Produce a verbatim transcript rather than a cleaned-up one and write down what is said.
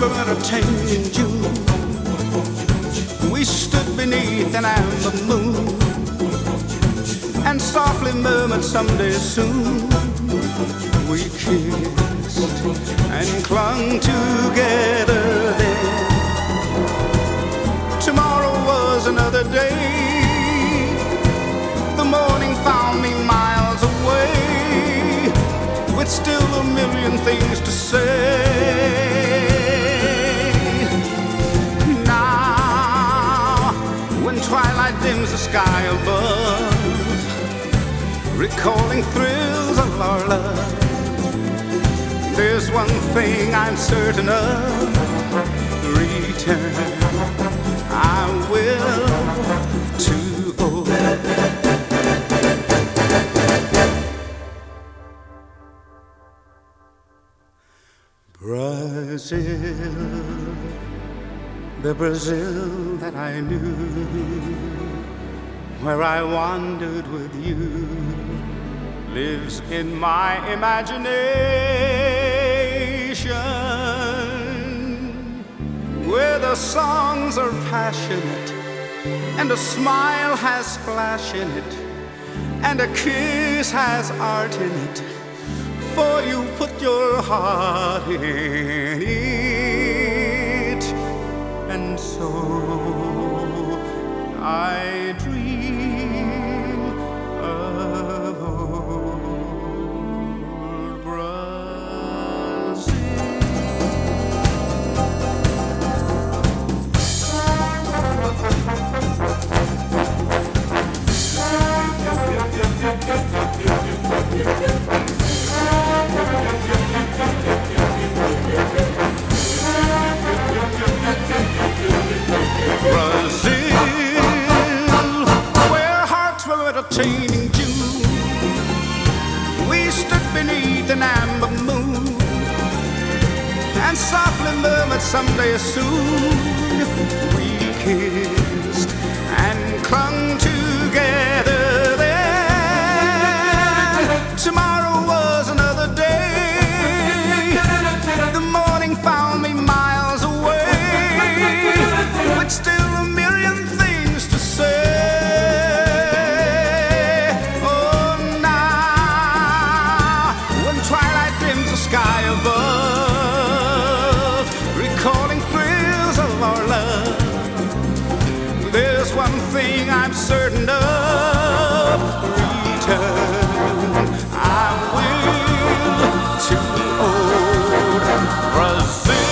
entertaining June. We stood beneath an amber moon and softly murmured someday soon. We kissed and clung together then. Tomorrow was another day. The morning found me miles away, with still a million things to say. Now, when twilight dims the sky above, recalling thrills of our love, there's one thing I'm certain of: return I will to old Brazil. The Brazil that I knew, where I wandered with you, lives in my imagination, where the songs are passionate and a smile has flash in it and a kiss has art in it, for you put your heart in it. And so I dream of old Brazil. Entertaining June, we stood beneath an amber moon and softly murmured someday soon. We kissed and clung together then. Tomorrow was another day. The morning found me miles away, with still a million things to say. Sky above, recalling thrills of our love, there's one thing I'm certain of: return I will to old Brazil.